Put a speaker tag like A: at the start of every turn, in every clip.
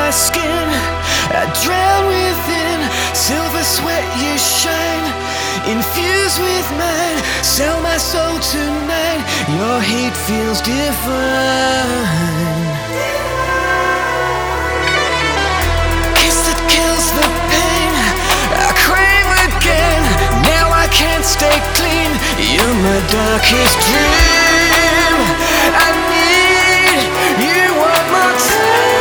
A: my skin, I drown within. Silver sweat you shine, infused with mine. Sell my soul tonight, your heat feels divine. Kiss that kills the pain, I crave again. Now I can't stay clean, you're my darkest dream. I need you one more time.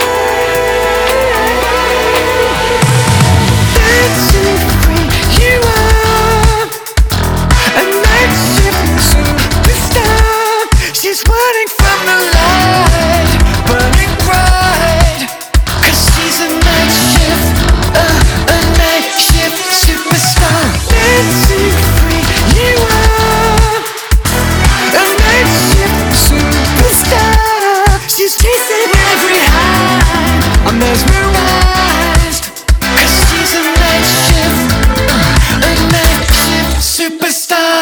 A: Dancing free, you are a night shift superstar. She's burning from the light, burning bright. 'Cause she's a night shift, a night shift superstar. Dancing free, you are a night shift superstar. She's chasing every high, I'm mesmerized. 'Cause she's a night shift superstar.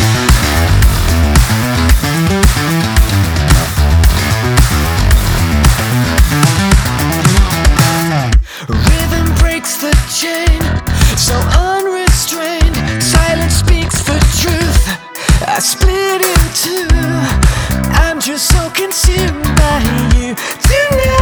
A: Rhythm breaks the chain, so unrestrained. Silence speaks for truth, I split in two. I'm just so consumed by you tonight.